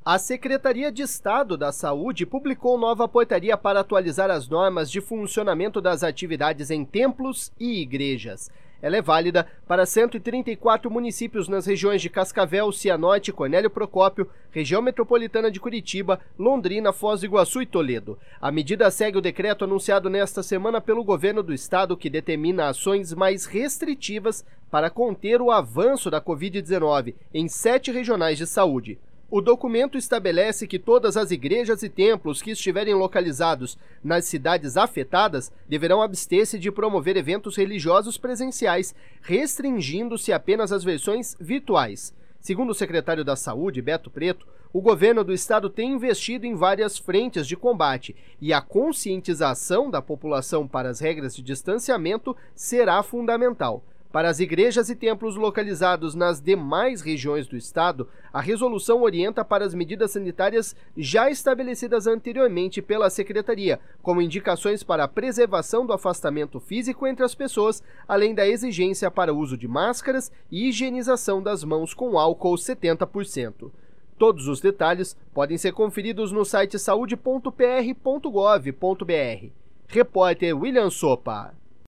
A Secretaria de Estado da Saúde publicou nova portaria para atualizar as normas de funcionamento das atividades em templos e igrejas. Ela é válida para 134 municípios nas regiões de Cascavel, Cianorte, Cornélio Procópio, região metropolitana de Curitiba, Londrina, Foz do Iguaçu e Toledo. A medida segue o decreto anunciado nesta semana pelo governo do estado que determina ações mais restritivas para conter o avanço da Covid-19 em 7 regionais de saúde. O documento estabelece que todas as igrejas e templos que estiverem localizados nas cidades afetadas deverão abster-se de promover eventos religiosos presenciais, restringindo-se apenas às versões virtuais. Segundo o secretário da Saúde, Beto Preto, o governo do estado tem investido em várias frentes de combate e a conscientização da população para as regras de distanciamento será fundamental. Para as igrejas e templos localizados nas demais regiões do estado, a resolução orienta para as medidas sanitárias já estabelecidas anteriormente pela Secretaria, como indicações para a preservação do afastamento físico entre as pessoas, além da exigência para o uso de máscaras e higienização das mãos com álcool 70%. Todos os detalhes podem ser conferidos no site saude.pr.gov.br. Repórter William Sopa.